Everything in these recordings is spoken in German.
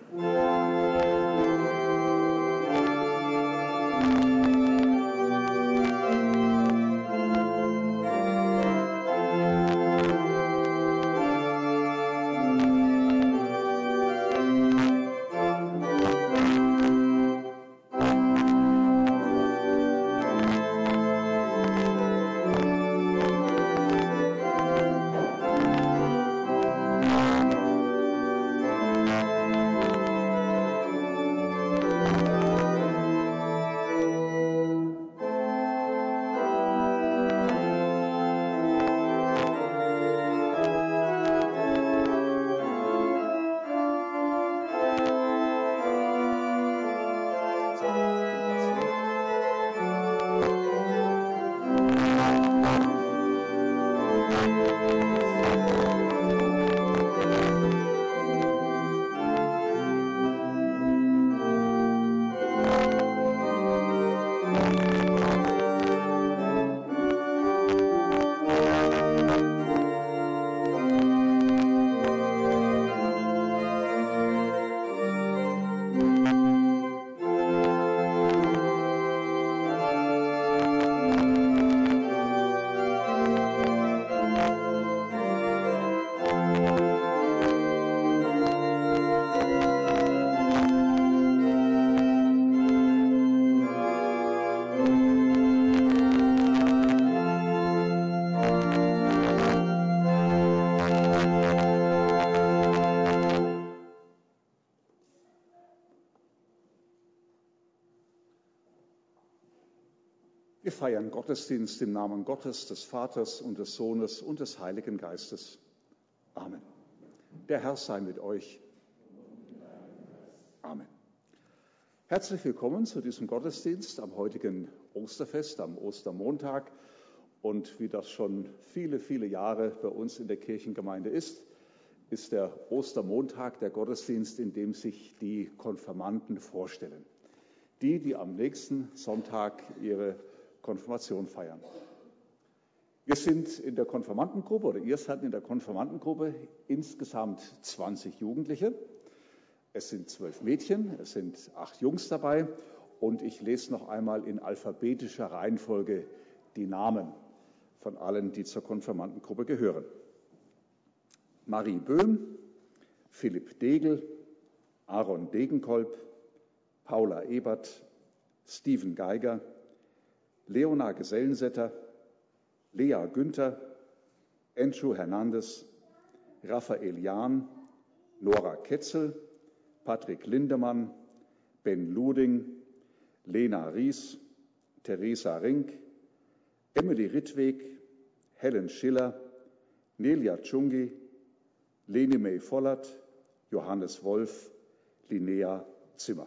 Wir feiern Gottesdienst im Namen Gottes, des Vaters und des Sohnes und des Heiligen Geistes. Amen. Der Herr sei mit euch. Amen. Herzlich willkommen zu diesem Gottesdienst am heutigen Osterfest, am Ostermontag. Und wie das schon viele, viele Jahre bei uns in der Kirchengemeinde ist der Ostermontag der Gottesdienst, in dem sich die Konfirmanden vorstellen. Die am nächsten Sonntag ihre Konfirmation feiern. Wir sind in der Konfirmandengruppe, oder ihr seid in der Konfirmandengruppe, insgesamt 20 Jugendliche. Es sind 12 Mädchen, es sind 8 Jungs dabei und ich lese noch einmal in alphabetischer Reihenfolge die Namen von allen, die zur Konfirmandengruppe gehören. Marie Böhm, Philipp Degel, Aaron Degenkolb, Paula Ebert, Steven Geiger, Leona Gesellensetter, Lea Günther, Andrew Hernandez, Raphael Jahn, Nora Ketzel, Patrick Lindemann, Ben Luding, Lena Ries, Theresa Rink, Emily Rittweg, Helen Schiller, Nelia Tschungi, Leni May Vollert, Johannes Wolf, Linnea Zimmer.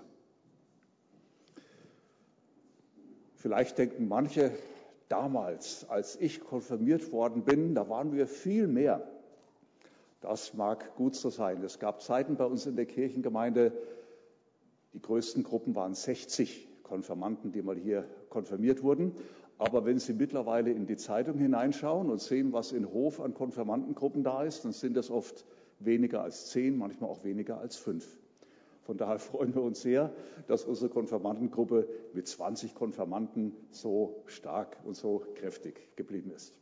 Vielleicht denken manche, damals, als ich konfirmiert worden bin, da waren wir viel mehr. Das mag gut so sein. Es gab Zeiten bei uns in der Kirchengemeinde, die größten Gruppen waren 60 Konfirmanden, die mal hier konfirmiert wurden. Aber wenn Sie mittlerweile in die Zeitung hineinschauen und sehen, was in Hof an Konfirmandengruppen da ist, dann sind das oft weniger als 10, manchmal auch weniger als 5. Von daher freuen wir uns sehr, dass unsere Konfirmandengruppe mit 20 Konfirmanden so stark und so kräftig geblieben ist.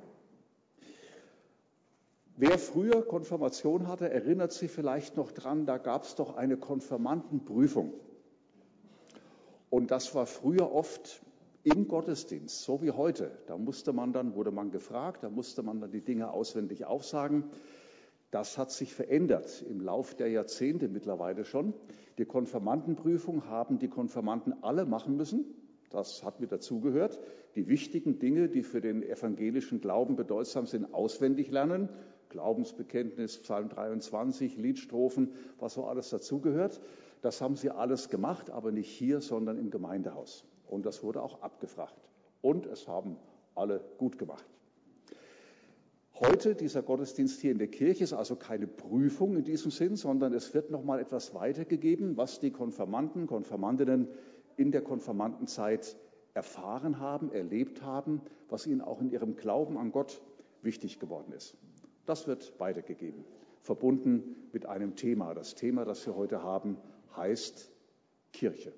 Wer früher Konfirmation hatte, erinnert sich vielleicht noch dran, da gab es doch eine Konfirmandenprüfung. Und das war früher oft im Gottesdienst, so wie heute. Da wurde man gefragt, da musste man dann die Dinge auswendig aufsagen. Das hat sich verändert im Lauf der Jahrzehnte mittlerweile schon. Die Konfirmandenprüfung haben die Konfirmanden alle machen müssen. Das hat mit dazugehört. Die wichtigen Dinge, die für den evangelischen Glauben bedeutsam sind, auswendig lernen. Glaubensbekenntnis, Psalm 23, Liedstrophen, was so alles dazugehört. Das haben sie alles gemacht, aber nicht hier, sondern im Gemeindehaus. Und das wurde auch abgefragt. Und es haben alle gut gemacht. Heute, dieser Gottesdienst hier in der Kirche, ist also keine Prüfung in diesem Sinn, sondern es wird noch mal etwas weitergegeben, was die Konfirmanden, Konfirmandinnen in der Konfirmandenzeit erfahren haben, erlebt haben, was ihnen auch in ihrem Glauben an Gott wichtig geworden ist. Das wird weitergegeben. verbunden mit einem Thema. Das Thema, das wir heute haben, heißt Kirche.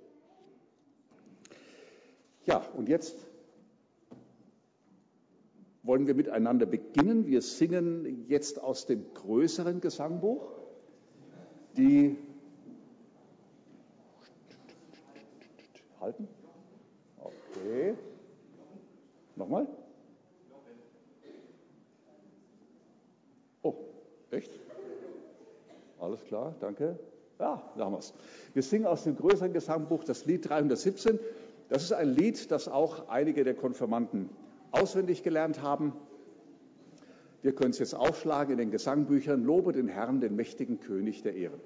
Ja, und jetzt wollen wir miteinander beginnen. Wir singen jetzt aus dem größeren Gesangbuch. Die halten? Okay. Nochmal? Oh, echt? Alles klar, danke. Ja, da haben wir es. Wir singen aus dem größeren Gesangbuch das Lied 317. Das ist ein Lied, das auch einige der Konfirmanden auswendig gelernt haben. Wir können es jetzt aufschlagen in den Gesangbüchern. Lobe den Herrn, den mächtigen König der Ehren.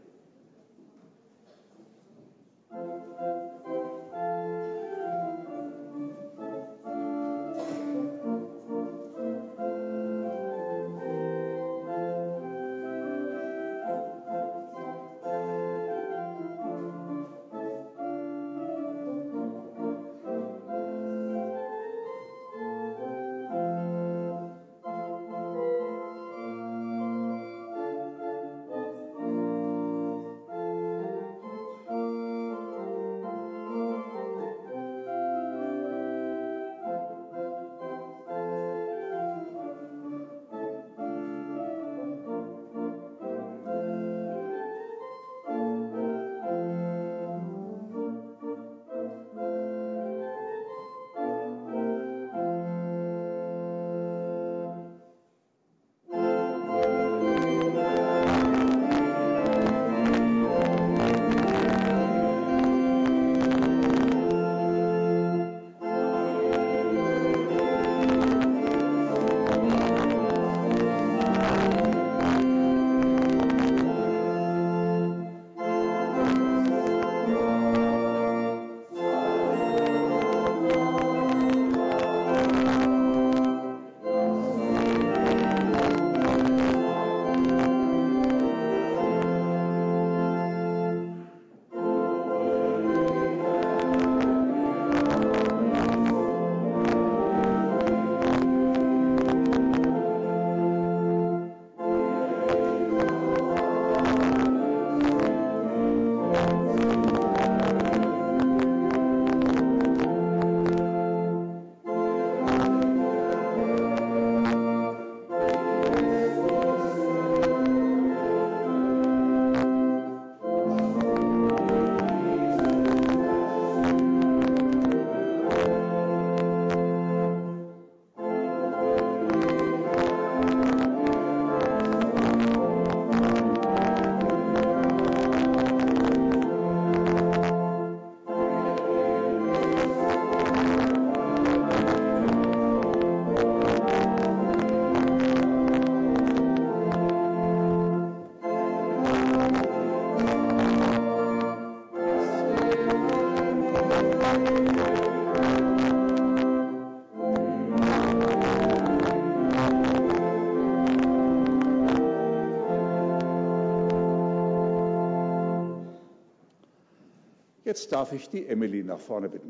Jetzt darf ich die Emily nach vorne bitten.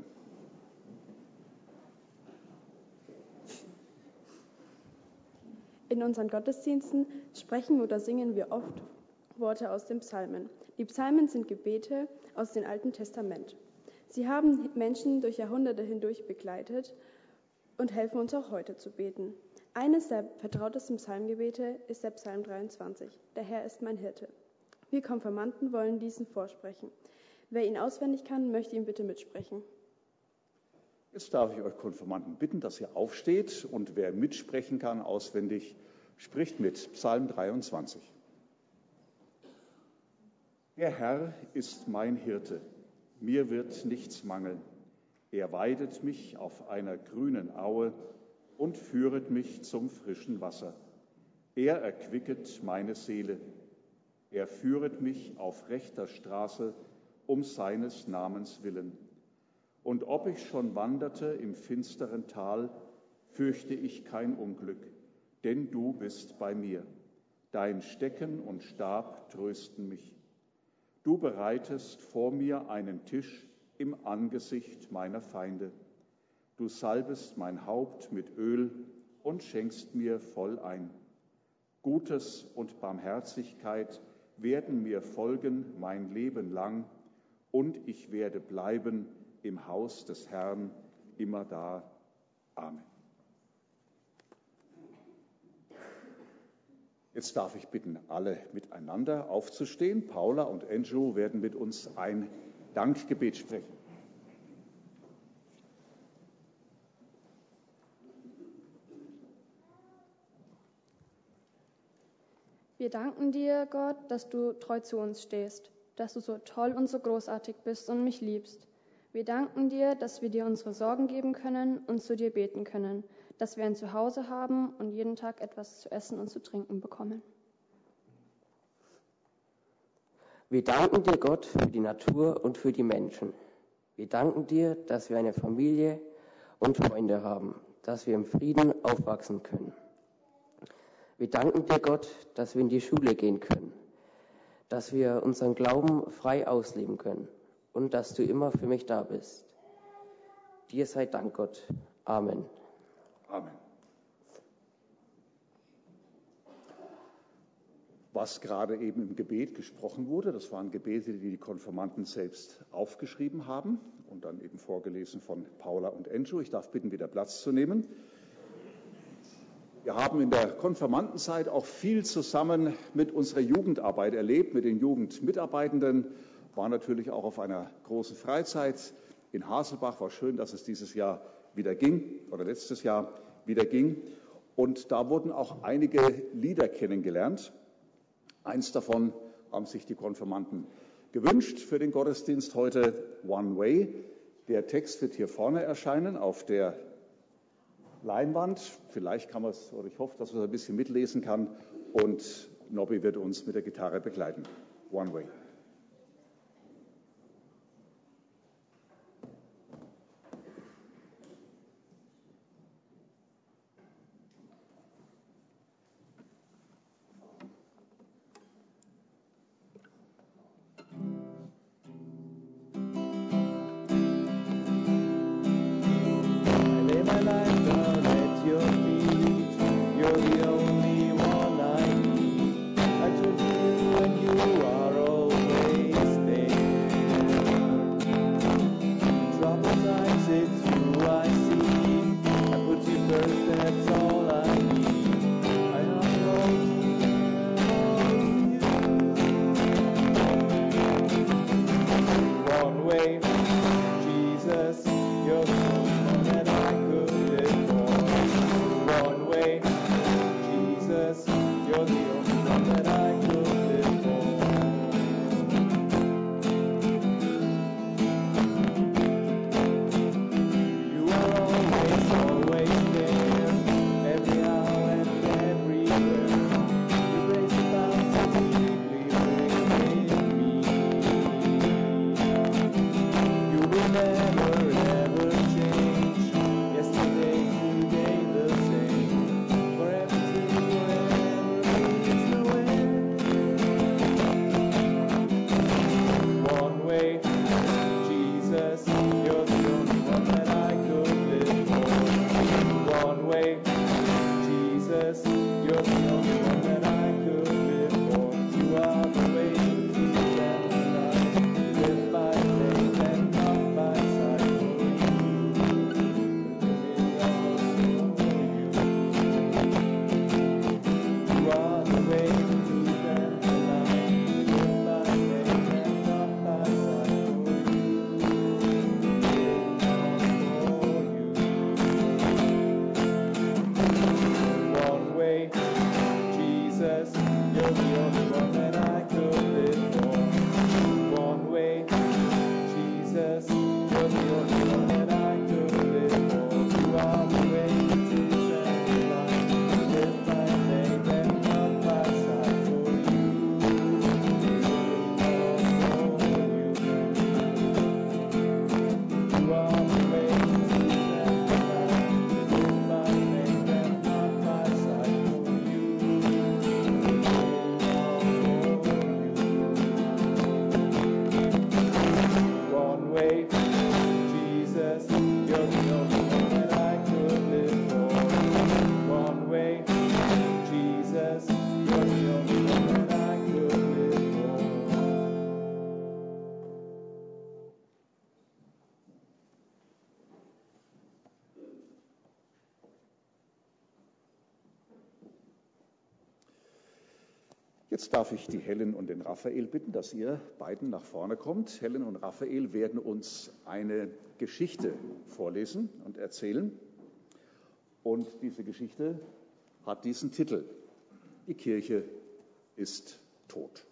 In unseren Gottesdiensten sprechen oder singen wir oft Worte aus den Psalmen. Die Psalmen sind Gebete aus dem Alten Testament. Sie haben Menschen durch Jahrhunderte hindurch begleitet und helfen uns auch heute zu beten. Eines der vertrautesten Psalmgebete ist der Psalm 23. Der Herr ist mein Hirte. Wir Konfirmanden wollen diesen vorsprechen. Wer ihn auswendig kann, möchte ihn bitte mitsprechen. Jetzt darf ich euch Konfirmanden bitten, dass ihr aufsteht und wer mitsprechen kann auswendig, spricht mit. Psalm 23. Der Herr ist mein Hirte, mir wird nichts mangeln. Er weidet mich auf einer grünen Aue und führet mich zum frischen Wasser. Er erquicket meine Seele. Er führet mich auf rechter Straße um seines Namens willen. Und ob ich schon wanderte im finsteren Tal, fürchte ich kein Unglück, denn du bist bei mir. Dein Stecken und Stab trösten mich. Du bereitest vor mir einen Tisch im Angesicht meiner Feinde. Du salbest mein Haupt mit Öl und schenkst mir voll ein. Gutes und Barmherzigkeit werden mir folgen mein Leben lang, und ich werde bleiben im Haus des Herrn immerdar. Amen. Jetzt darf ich bitten, alle miteinander aufzustehen. Paula und Andrew werden mit uns ein Dankgebet sprechen. Wir danken dir, Gott, dass du treu zu uns stehst, dass du so toll und so großartig bist und mich liebst. Wir danken dir, dass wir dir unsere Sorgen geben können und zu dir beten können, dass wir ein Zuhause haben und jeden Tag etwas zu essen und zu trinken bekommen. Wir danken dir, Gott, für die Natur und für die Menschen. Wir danken dir, dass wir eine Familie und Freunde haben, dass wir im Frieden aufwachsen können. Wir danken dir, Gott, dass wir in die Schule gehen können, dass wir unseren Glauben frei ausleben können und dass du immer für mich da bist. Dir sei Dank, Gott. Amen. Amen. Was gerade eben im Gebet gesprochen wurde, das waren Gebete, die die Konfirmanden selbst aufgeschrieben haben und dann eben vorgelesen von Paula und Andrew. Ich darf bitten, wieder Platz zu nehmen. Wir haben in der Konfirmandenzeit auch viel zusammen mit unserer Jugendarbeit erlebt, mit den Jugendmitarbeitenden, war natürlich auch auf einer großen Freizeit in Haselbach. War schön, dass es dieses Jahr wieder ging oder letztes Jahr wieder ging. Und da wurden auch einige Lieder kennengelernt. Eins davon haben sich die Konfirmanden gewünscht für den Gottesdienst heute, One Way. Der Text wird hier vorne erscheinen auf der Leinwand. Vielleicht kann man es, oder ich hoffe, dass man es ein bisschen mitlesen kann. Und Nobby wird uns mit der Gitarre begleiten. One Way. Jetzt darf ich die Helen und den Raphael bitten, dass ihr beiden nach vorne kommt. Helen und Raphael werden uns eine Geschichte vorlesen und erzählen. Und diese Geschichte hat diesen Titel: Die Kirche ist tot.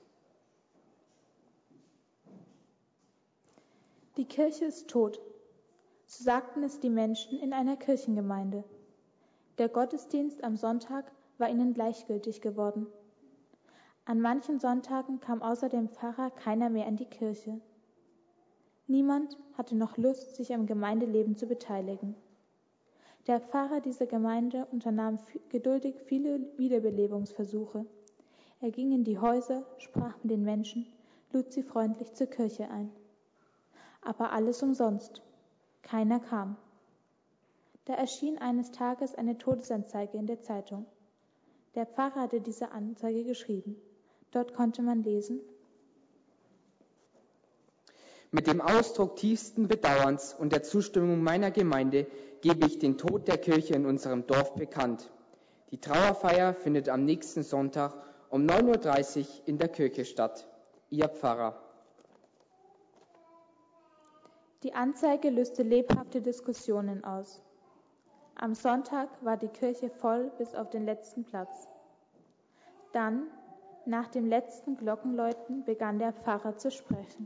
Die Kirche ist tot. So sagten es die Menschen in einer Kirchengemeinde. Der Gottesdienst am Sonntag war ihnen gleichgültig geworden. An manchen Sonntagen kam außer dem Pfarrer keiner mehr in die Kirche. Niemand hatte noch Lust, sich am Gemeindeleben zu beteiligen. Der Pfarrer dieser Gemeinde unternahm geduldig viele Wiederbelebungsversuche. Er ging in die Häuser, sprach mit den Menschen, lud sie freundlich zur Kirche ein. Aber alles umsonst. Keiner kam. Da erschien eines Tages eine Todesanzeige in der Zeitung. Der Pfarrer hatte diese Anzeige geschrieben. Dort konnte man lesen: Mit dem Ausdruck tiefsten Bedauerns und der Zustimmung meiner Gemeinde gebe ich den Tod der Kirche in unserem Dorf bekannt. Die Trauerfeier findet am nächsten Sonntag um 9:30 Uhr in der Kirche statt. Ihr Pfarrer. Die Anzeige löste lebhafte Diskussionen aus. Am Sonntag war die Kirche voll bis auf den letzten Platz. Dann, nach dem letzten Glockenläuten, begann der Pfarrer zu sprechen.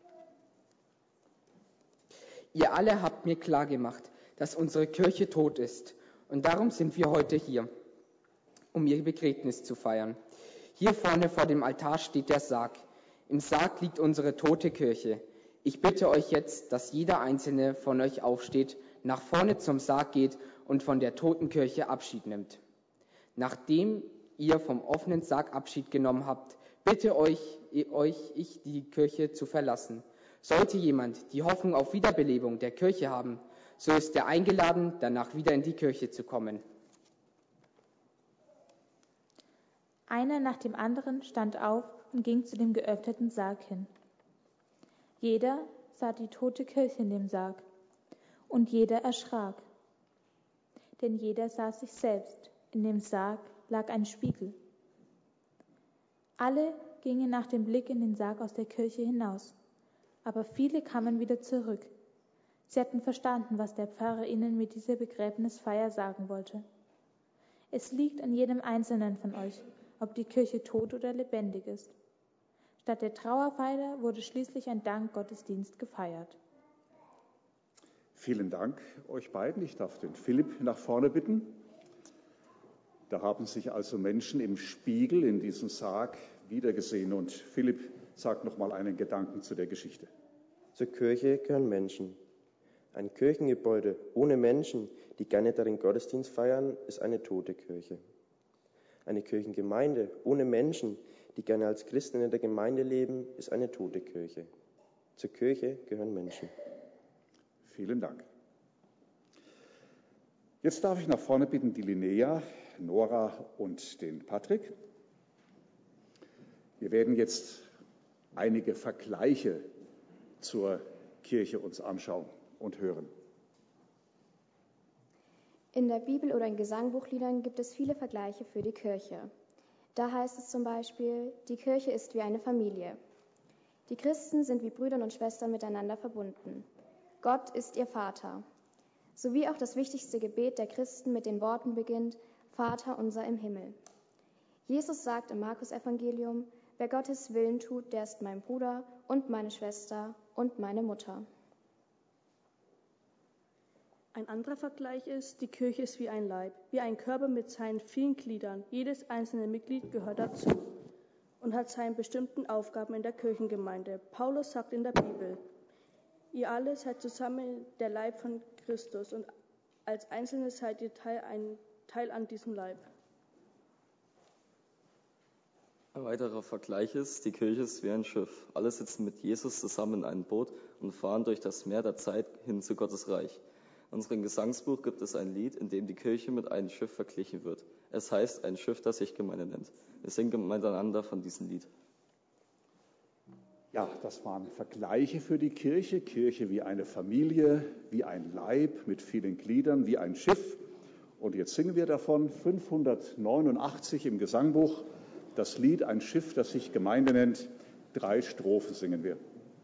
Ihr alle habt mir klargemacht, dass unsere Kirche tot ist. Und darum sind wir heute hier, um ihr Begräbnis zu feiern. Hier vorne vor dem Altar steht der Sarg. Im Sarg liegt unsere tote Kirche. Ich bitte euch jetzt, dass jeder Einzelne von euch aufsteht, nach vorne zum Sarg geht und von der toten Kirche Abschied nimmt. Nachdem ihr vom offenen Sarg Abschied genommen habt, bitte ich, die Kirche zu verlassen. Sollte jemand die Hoffnung auf Wiederbelebung der Kirche haben, so ist er eingeladen, danach wieder in die Kirche zu kommen. Einer nach dem anderen stand auf und ging zu dem geöffneten Sarg hin. Jeder sah die tote Kirche in dem Sarg, und jeder erschrak. Denn jeder sah sich selbst. In dem Sarg lag ein Spiegel. Alle gingen nach dem Blick in den Sarg aus der Kirche hinaus, aber viele kamen wieder zurück. Sie hatten verstanden, was der Pfarrer ihnen mit dieser Begräbnisfeier sagen wollte. Es liegt an jedem Einzelnen von euch, ob die Kirche tot oder lebendig ist. Statt der Trauerfeier wurde schließlich ein Dankgottesdienst gefeiert. Vielen Dank euch beiden. Ich darf den Philipp nach vorne bitten. Da haben sich also Menschen im Spiegel in diesem Sarg wiedergesehen. Und Philipp sagt noch mal einen Gedanken zu der Geschichte. Zur Kirche gehören Menschen. Ein Kirchengebäude ohne Menschen, die gerne darin Gottesdienst feiern, ist eine tote Kirche. Eine Kirchengemeinde ohne Menschen, die gerne als Christen in der Gemeinde leben, ist eine tote Kirche. Zur Kirche gehören Menschen. Vielen Dank. Jetzt darf ich nach vorne bitten die Linnea, Nora und den Patrick. Wir werden jetzt einige Vergleiche zur Kirche uns anschauen und hören. In der Bibel oder in Gesangbuchliedern gibt es viele Vergleiche für die Kirche. Da heißt es zum Beispiel, die Kirche ist wie eine Familie. Die Christen sind wie Brüder und Schwestern miteinander verbunden. Gott ist ihr Vater. Sowie auch das wichtigste Gebet der Christen mit den Worten beginnt, Vater unser im Himmel. Jesus sagt im Markus-Evangelium, wer Gottes Willen tut, der ist mein Bruder und meine Schwester und meine Mutter. Ein anderer Vergleich ist, die Kirche ist wie ein Leib, wie ein Körper mit seinen vielen Gliedern. Jedes einzelne Mitglied gehört dazu und hat seine bestimmten Aufgaben in der Kirchengemeinde. Paulus sagt in der Bibel, ihr alle seid zusammen der Leib von Christus und als Einzelne seid ihr ein Teil an diesem Leib. Ein weiterer Vergleich ist, die Kirche ist wie ein Schiff. Alle sitzen mit Jesus zusammen in einem Boot und fahren durch das Meer der Zeit hin zu Gottes Reich. In unserem Gesangsbuch gibt es ein Lied, in dem die Kirche mit einem Schiff verglichen wird. Es heißt, ein Schiff, das sich Gemeinde nennt. Wir singen miteinander von diesem Lied. Ja, das waren Vergleiche für die Kirche. Kirche wie eine Familie, wie ein Leib mit vielen Gliedern, wie ein Schiff. Und jetzt singen wir davon 589 im Gesangbuch. das Lied Ein Schiff, das sich Gemeinde nennt. 3 Strophen singen wir.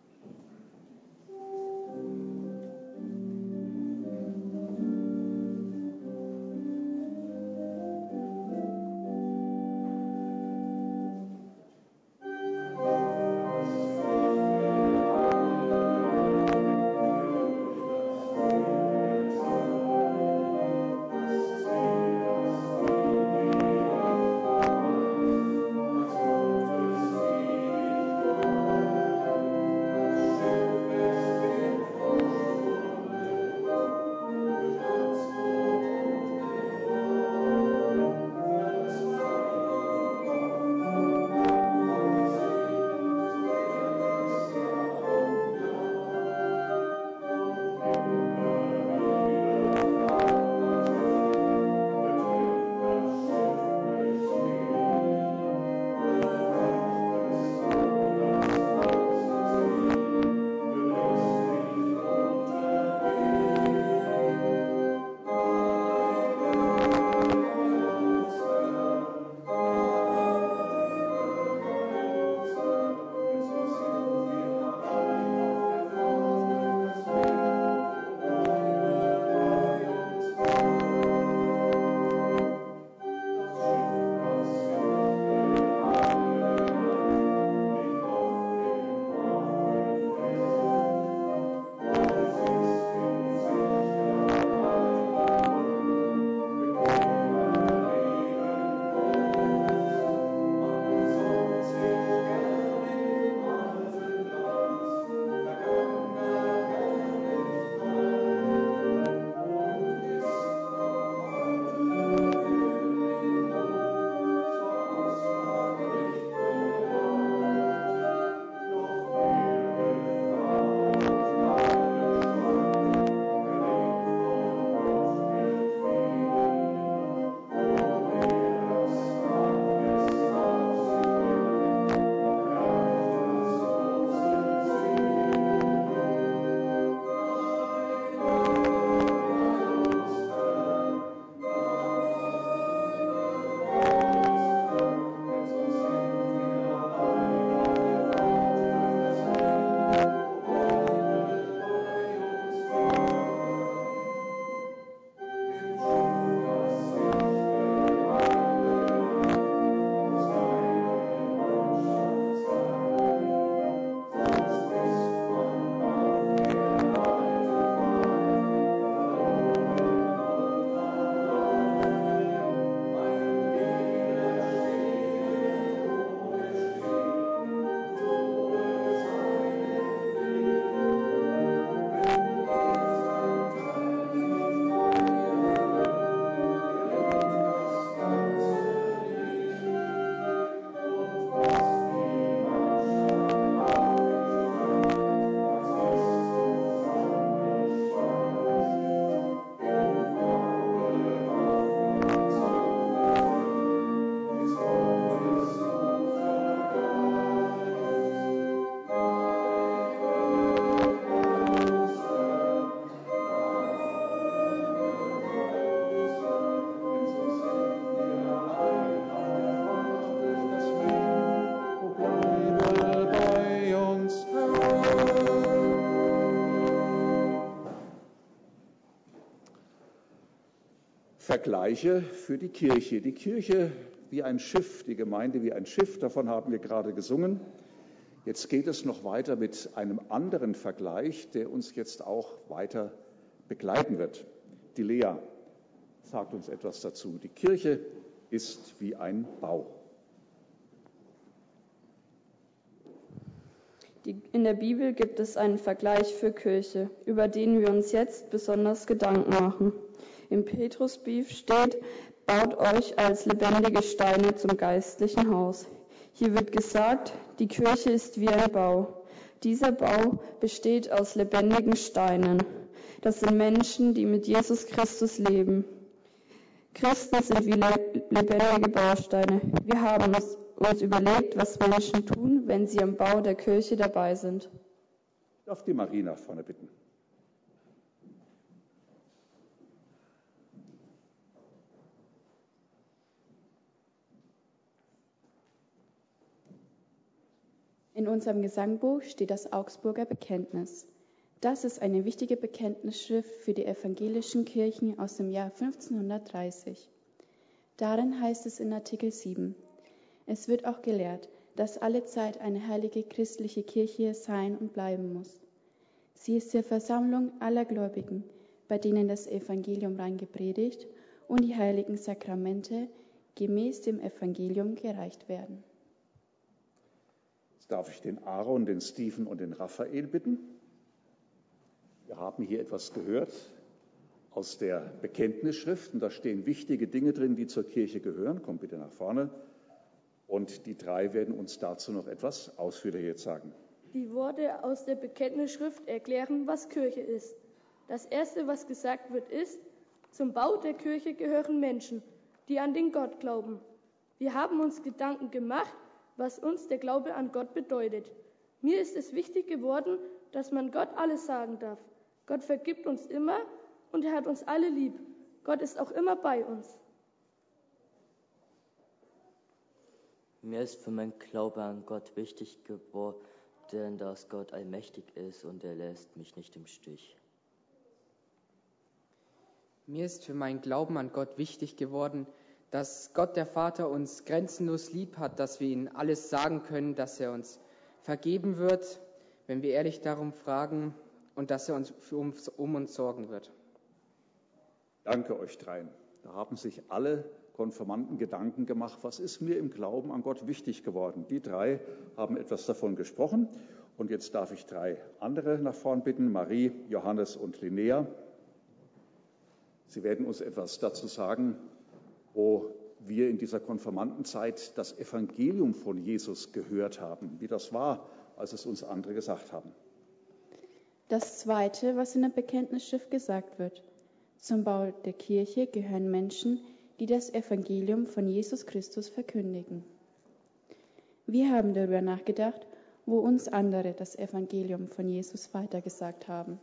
Vergleiche für die Kirche. Die Kirche wie ein Schiff, die Gemeinde wie ein Schiff, davon haben wir gerade gesungen. Jetzt geht es noch weiter mit einem anderen Vergleich, der uns jetzt auch weiter begleiten wird. Die Lea sagt uns etwas dazu. Die Kirche ist wie ein Bau. In der Bibel gibt es einen Vergleich für Kirche, über den wir uns jetzt besonders Gedanken machen. Im Petrusbrief steht, baut euch als lebendige Steine zum geistlichen Haus. Hier wird gesagt, die Kirche ist wie ein Bau. Dieser Bau besteht aus lebendigen Steinen. Das sind Menschen, die mit Jesus Christus leben. Christen sind wie lebendige Bausteine. Wir haben uns überlegt, was Menschen tun, wenn sie am Bau der Kirche dabei sind. Ich darf die Marina vorne bitten. In unserem Gesangbuch steht das Augsburger Bekenntnis. Das ist eine wichtige Bekenntnisschrift für die evangelischen Kirchen aus dem Jahr 1530. Darin heißt es in Artikel 7: Es wird auch gelehrt, dass alle Zeit eine heilige christliche Kirche sein und bleiben muss. Sie ist die Versammlung aller Gläubigen, bei denen das Evangelium rein gepredigt und die heiligen Sakramente gemäß dem Evangelium gereicht werden. Jetzt darf ich den Aaron, den Stephen und den Raphael bitten. Wir haben hier etwas gehört aus der Bekenntnisschrift und da stehen wichtige Dinge drin, die zur Kirche gehören. Kommt bitte nach vorne. Und die drei werden uns dazu noch etwas ausführlicher jetzt sagen. Die Worte aus der Bekenntnisschrift erklären, was Kirche ist. Das Erste, was gesagt wird, ist: Zum Bau der Kirche gehören Menschen, die an den Gott glauben. Wir haben uns Gedanken gemacht, was uns der Glaube an Gott bedeutet. Mir ist es wichtig geworden, dass man Gott alles sagen darf. Gott vergibt uns immer und er hat uns alle lieb. Gott ist auch immer bei uns. Mir ist für meinen Glaube an Gott wichtig geworden, dass Gott allmächtig ist und er lässt mich nicht im Stich. Mir ist für meinen Glauben an Gott wichtig geworden, dass Gott der Vater uns grenzenlos lieb hat, dass wir ihm alles sagen können, dass er uns vergeben wird, wenn wir ehrlich darum fragen, und dass er uns um uns sorgen wird. Danke euch dreien. Da haben sich alle Konfirmanden Gedanken gemacht, was ist mir im Glauben an Gott wichtig geworden. Die drei haben etwas davon gesprochen. Und jetzt darf ich drei andere nach vorn bitten, Marie, Johannes und Linnea. Sie werden uns etwas dazu sagen, wo wir in dieser Konfirmandenzeit das Evangelium von Jesus gehört haben, wie das war, als es uns andere gesagt haben. Das Zweite, was in der Bekenntnisschrift gesagt wird: Zum Bau der Kirche gehören Menschen, die das Evangelium von Jesus Christus verkündigen. Wir haben darüber nachgedacht, wo uns andere das Evangelium von Jesus weitergesagt haben.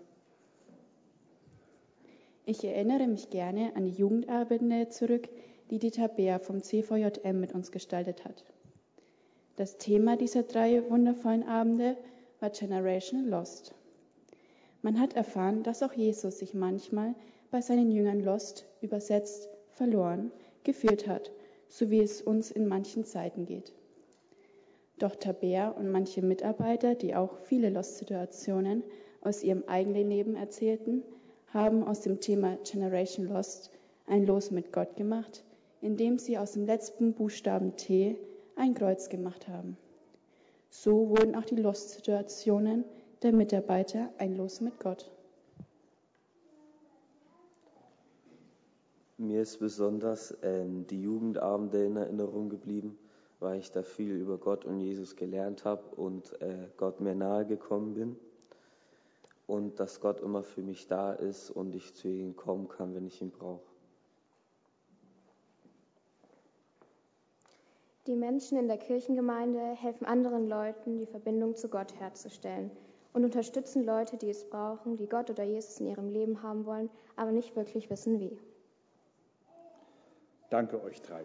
Ich erinnere mich gerne an die Jugendabende zurück, die die Tabea vom CVJM mit uns gestaltet hat. Das Thema dieser 3 wundervollen Abende war Generation Lost. Man hat erfahren, dass auch Jesus sich manchmal bei seinen Jüngern lost, übersetzt, verloren, gefühlt hat, so wie es uns in manchen Zeiten geht. Doch Tabea und manche Mitarbeiter, die auch viele Lost-Situationen aus ihrem eigenen Leben erzählten, haben aus dem Thema Generation Lost ein Los mit Gott gemacht, indem sie aus dem letzten Buchstaben T ein Kreuz gemacht haben. So wurden auch die Lost-Situationen der Mitarbeiter ein Los mit Gott. Mir ist besonders die Jugendabende in Erinnerung geblieben, weil ich da viel über Gott und Jesus gelernt habe und Gott mir nahe gekommen bin. Und dass Gott immer für mich da ist und ich zu ihm kommen kann, wenn ich ihn brauche. Die Menschen in der Kirchengemeinde helfen anderen Leuten, die Verbindung zu Gott herzustellen und unterstützen Leute, die es brauchen, die Gott oder Jesus in ihrem Leben haben wollen, aber nicht wirklich wissen, wie. Danke euch dreien.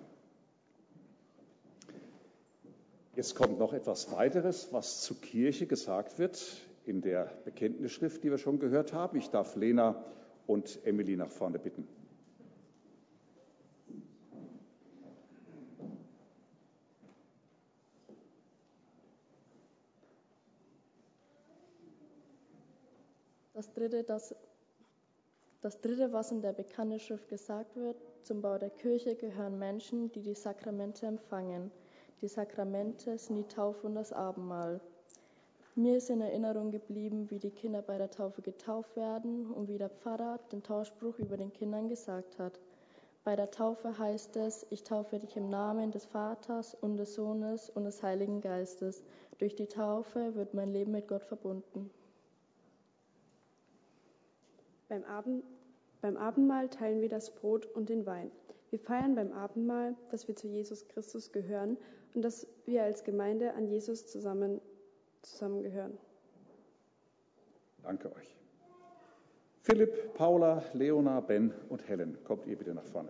Jetzt kommt noch etwas weiteres, was zur Kirche gesagt wird in der Bekenntnisschrift, die wir schon gehört haben. Ich darf Lena und Emily nach vorne bitten. Das Dritte, was in der Bekenntnisschrift gesagt wird: Zum Bau der Kirche gehören Menschen, die die Sakramente empfangen. Die Sakramente sind die Taufe und das Abendmahl. Mir ist in Erinnerung geblieben, wie die Kinder bei der Taufe getauft werden und wie der Pfarrer den Taufspruch über den Kindern gesagt hat. Bei der Taufe heißt es: Ich taufe dich im Namen des Vaters und des Sohnes und des Heiligen Geistes. Durch die Taufe wird mein Leben mit Gott verbunden. Beim Abendmahl teilen wir das Brot und den Wein. Wir feiern beim Abendmahl, dass wir zu Jesus Christus gehören und dass wir als Gemeinde an Jesus zusammengehören. Danke euch. Philipp, Paula, Leona, Ben und Helen, kommt ihr bitte nach vorne.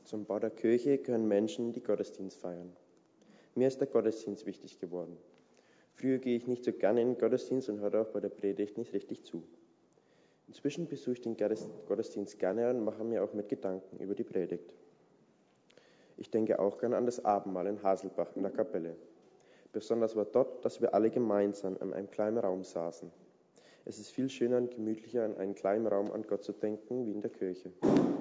Zum Bau der Kirche gehören Menschen, die Gottesdienst feiern. Mir ist der Gottesdienst wichtig geworden. Früher gehe ich nicht so gerne in den Gottesdienst und höre auch bei der Predigt nicht richtig zu. Inzwischen besuche ich den Gottesdienst gerne und mache mir auch mit Gedanken über die Predigt. Ich denke auch gerne an das Abendmahl in Haselbach in der Kapelle. Besonders war dort, dass wir alle gemeinsam in einem kleinen Raum saßen. Es ist viel schöner und gemütlicher, in einem kleinen Raum an Gott zu denken, wie in der Kirche.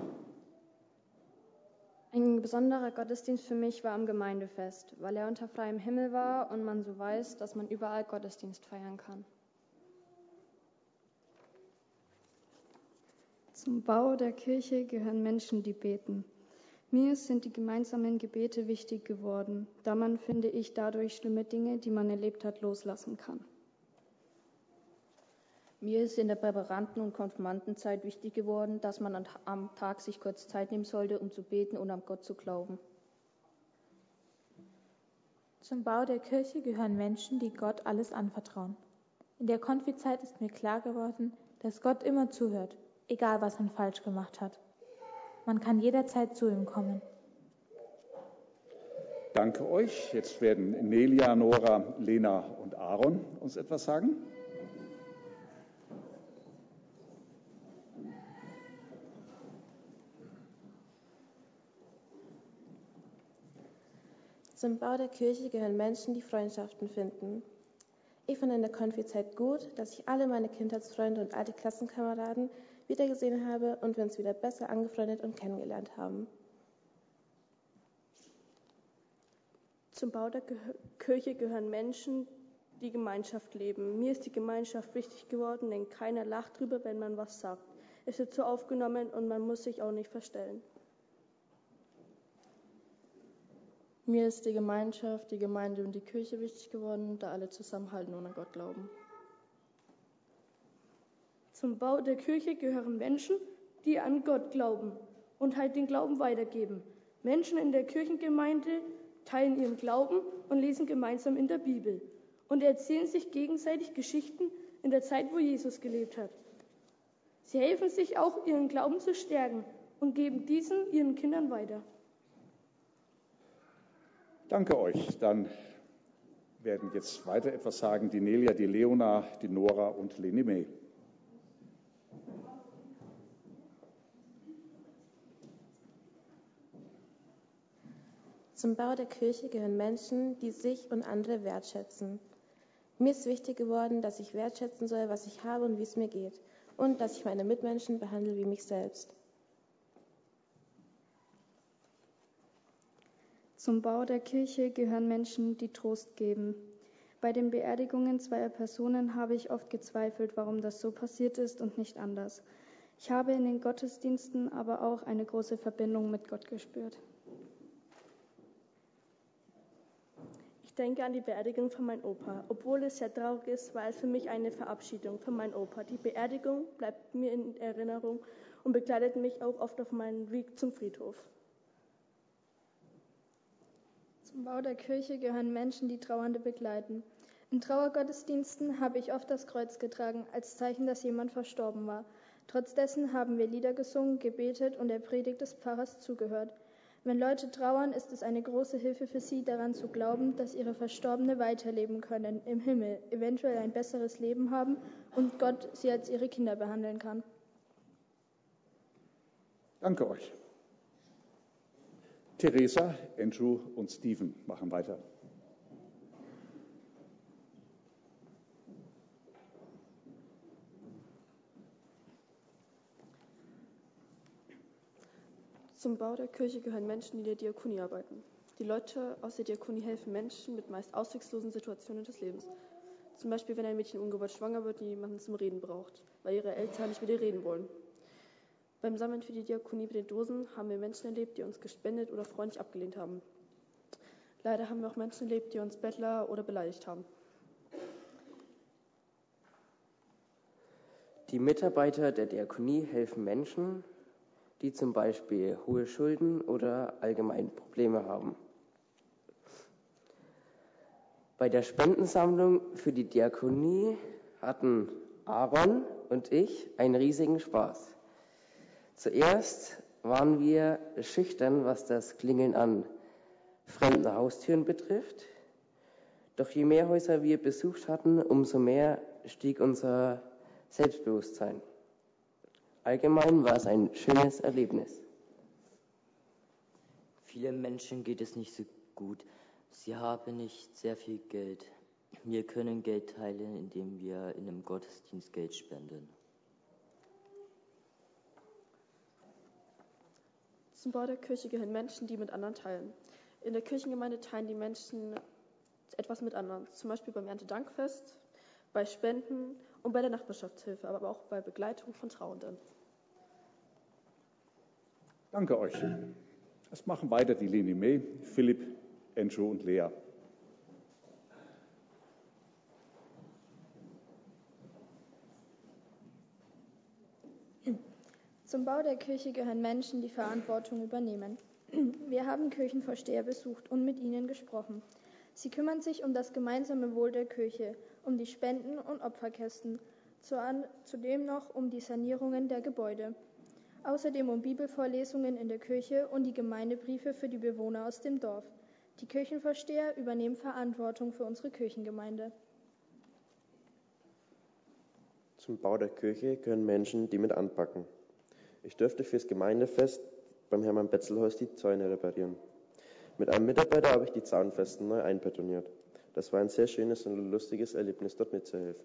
Ein besonderer Gottesdienst für mich war am Gemeindefest, weil er unter freiem Himmel war und man so weiß, dass man überall Gottesdienst feiern kann. Zum Bau der Kirche gehören Menschen, die beten. Mir sind die gemeinsamen Gebete wichtig geworden, da man, finde ich, dadurch schlimme Dinge, die man erlebt hat, loslassen kann. Mir ist in der Präparanten- und Konfirmandenzeit wichtig geworden, dass man am Tag sich kurz Zeit nehmen sollte, um zu beten und an Gott zu glauben. Zum Bau der Kirche gehören Menschen, die Gott alles anvertrauen. In der Konfizeit ist mir klar geworden, dass Gott immer zuhört, egal was man falsch gemacht hat. Man kann jederzeit zu ihm kommen. Danke euch. Jetzt werden Nelia, Nora, Lena und Aaron uns etwas sagen. Zum Bau der Kirche gehören Menschen, die Freundschaften finden. Ich fand in der Konfizeit gut, dass ich alle meine Kindheitsfreunde und alte Klassenkameraden wiedergesehen habe und wir uns wieder besser angefreundet und kennengelernt haben. Zum Bau der Kirche gehören Menschen, die Gemeinschaft leben. Mir ist die Gemeinschaft wichtig geworden, denn keiner lacht drüber, wenn man was sagt. Es wird so aufgenommen und man muss sich auch nicht verstellen. Mir ist die Gemeinschaft, die Gemeinde und die Kirche wichtig geworden, da alle zusammenhalten und an Gott glauben. Zum Bau der Kirche gehören Menschen, die an Gott glauben und halt den Glauben weitergeben. Menschen in der Kirchengemeinde teilen ihren Glauben und lesen gemeinsam in der Bibel und erzählen sich gegenseitig Geschichten in der Zeit, wo Jesus gelebt hat. Sie helfen sich auch, ihren Glauben zu stärken und geben diesen ihren Kindern weiter. Danke euch. Dann werden jetzt weiter etwas sagen die Nelia, die Leona, die Nora und Leni May. Zum Bau der Kirche gehören Menschen, die sich und andere wertschätzen. Mir ist wichtig geworden, dass ich wertschätzen soll, was ich habe und wie es mir geht. Und dass ich meine Mitmenschen behandle wie mich selbst. Zum Bau der Kirche gehören Menschen, die Trost geben. Bei den Beerdigungen zweier Personen habe ich oft gezweifelt, warum das so passiert ist und nicht anders. Ich habe in den Gottesdiensten aber auch eine große Verbindung mit Gott gespürt. Ich denke an die Beerdigung von meinem Opa. Obwohl es sehr traurig ist, war es für mich eine Verabschiedung von meinem Opa. Die Beerdigung bleibt mir in Erinnerung und begleitet mich auch oft auf meinem Weg zum Friedhof. Zum Bau der Kirche gehören Menschen, die Trauernde begleiten. In Trauergottesdiensten habe ich oft das Kreuz getragen, als Zeichen, dass jemand verstorben war. Trotz dessen haben wir Lieder gesungen, gebetet und der Predigt des Pfarrers zugehört. Wenn Leute trauern, ist es eine große Hilfe für sie, daran zu glauben, dass ihre Verstorbene weiterleben können, im Himmel, eventuell ein besseres Leben haben und Gott sie als ihre Kinder behandeln kann. Danke euch. Theresa, Andrew und Stephen machen weiter. Zum Bau der Kirche gehören Menschen, die in der Diakonie arbeiten. Die Leute aus der Diakonie helfen Menschen mit meist ausweglosen Situationen des Lebens. Zum Beispiel, wenn ein Mädchen ungewollt schwanger wird, die jemanden zum Reden braucht, weil ihre Eltern nicht mit ihr reden wollen. Beim Sammeln für die Diakonie mit den Dosen haben wir Menschen erlebt, die uns gespendet oder freundlich abgelehnt haben. Leider haben wir auch Menschen erlebt, die uns Bettler oder beleidigt haben. Die Mitarbeiter der Diakonie helfen Menschen, die zum Beispiel hohe Schulden oder allgemein Probleme haben. Bei der Spendensammlung für die Diakonie hatten Aaron und ich einen riesigen Spaß. Zuerst waren wir schüchtern, was das Klingeln an fremden Haustüren betrifft. Doch je mehr Häuser wir besucht hatten, umso mehr stieg unser Selbstbewusstsein. Allgemein war es ein schönes Erlebnis. Vielen Menschen geht es nicht so gut. Sie haben nicht sehr viel Geld. Wir können Geld teilen, indem wir in einem Gottesdienst Geld spenden. Zum Bau der Kirche gehören Menschen, die mit anderen teilen. In der Kirchengemeinde teilen die Menschen etwas mit anderen, zum Beispiel beim Erntedankfest, bei Spenden und bei der Nachbarschaftshilfe, aber auch bei Begleitung von Trauenden. Danke euch. Es machen weiter die Leni May, Philipp, Andrew und Lea. Zum Bau der Kirche gehören Menschen, die Verantwortung übernehmen. Wir haben Kirchenvorsteher besucht und mit ihnen gesprochen. Sie kümmern sich um das gemeinsame Wohl der Kirche, um die Spenden- und Opferkästen, zudem noch um die Sanierungen der Gebäude. Außerdem um Bibelvorlesungen in der Kirche und die Gemeindebriefe für die Bewohner aus dem Dorf. Die Kirchenvorsteher übernehmen Verantwortung für unsere Kirchengemeinde. Zum Bau der Kirche gehören Menschen, die mit anpacken. Ich durfte fürs Gemeindefest beim Hermann Betzelhaus die Zäune reparieren. Mit einem Mitarbeiter habe ich die Zaunfesten neu einbetoniert. Das war ein sehr schönes und lustiges Erlebnis, dort mitzuhelfen.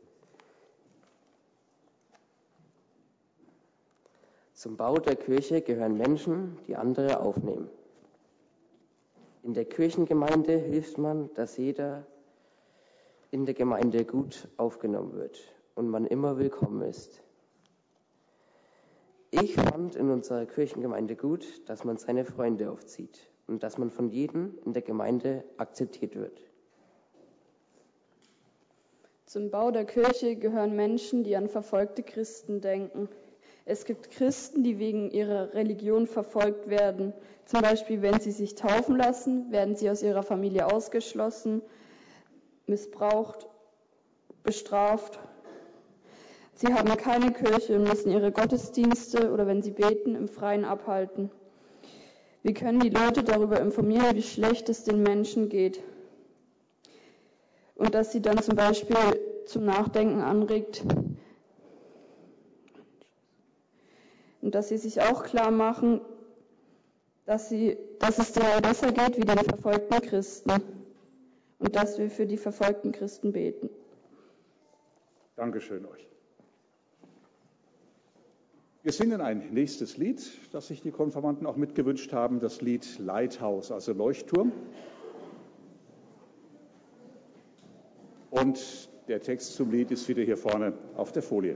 Zum Bau der Kirche gehören Menschen, die andere aufnehmen. In der Kirchengemeinde hilft man, dass jeder in der Gemeinde gut aufgenommen wird und man immer willkommen ist. Ich fand in unserer Kirchengemeinde gut, dass man seine Freunde aufzieht und dass man von jedem in der Gemeinde akzeptiert wird. Zum Bau der Kirche gehören Menschen, die an verfolgte Christen denken. Es gibt Christen, die wegen ihrer Religion verfolgt werden. Zum Beispiel, wenn sie sich taufen lassen, werden sie aus ihrer Familie ausgeschlossen, missbraucht, bestraft. Sie haben keine Kirche und müssen ihre Gottesdienste oder wenn sie beten, im Freien abhalten. Wir können die Leute darüber informieren, wie schlecht es den Menschen geht. Und dass sie dann zum Beispiel zum Nachdenken anregt. Und dass sie sich auch klar machen, dass es dir besser geht wie den verfolgten Christen. Und dass wir für die verfolgten Christen beten. Dankeschön euch. Wir singen ein nächstes Lied, das sich die Konfirmanden auch mitgewünscht haben, das Lied Lighthouse, also Leuchtturm. Und der Text zum Lied ist wieder hier vorne auf der Folie.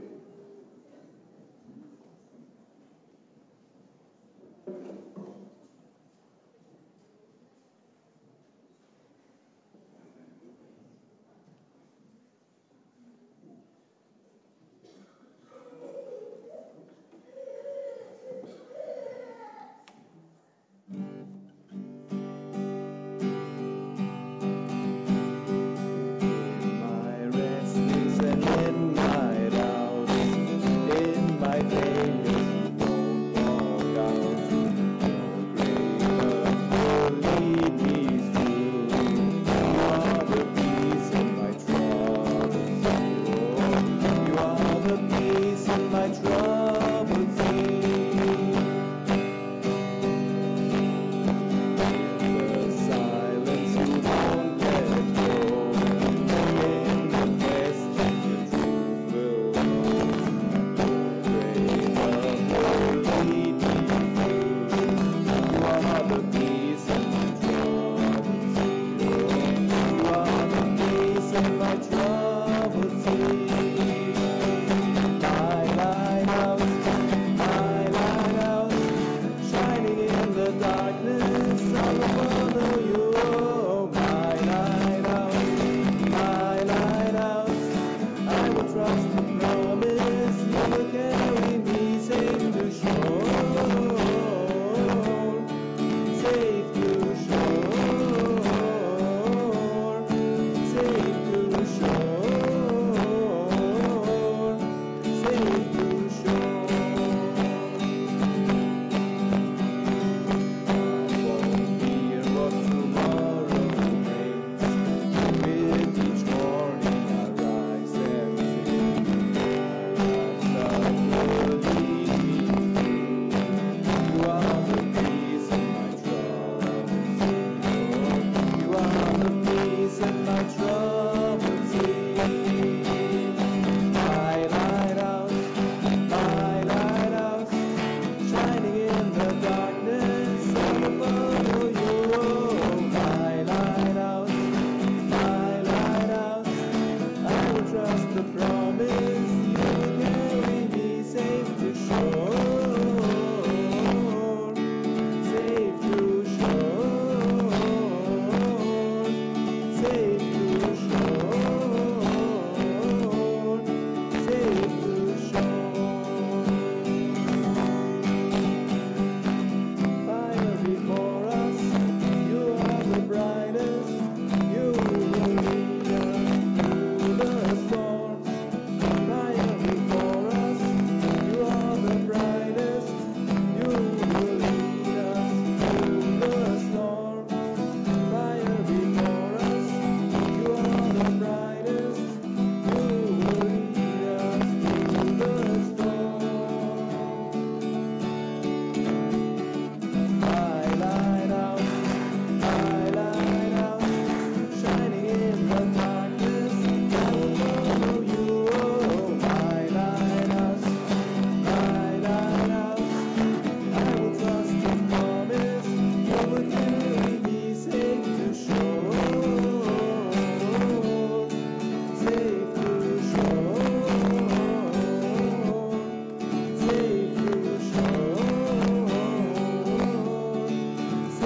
My restless and midnight hours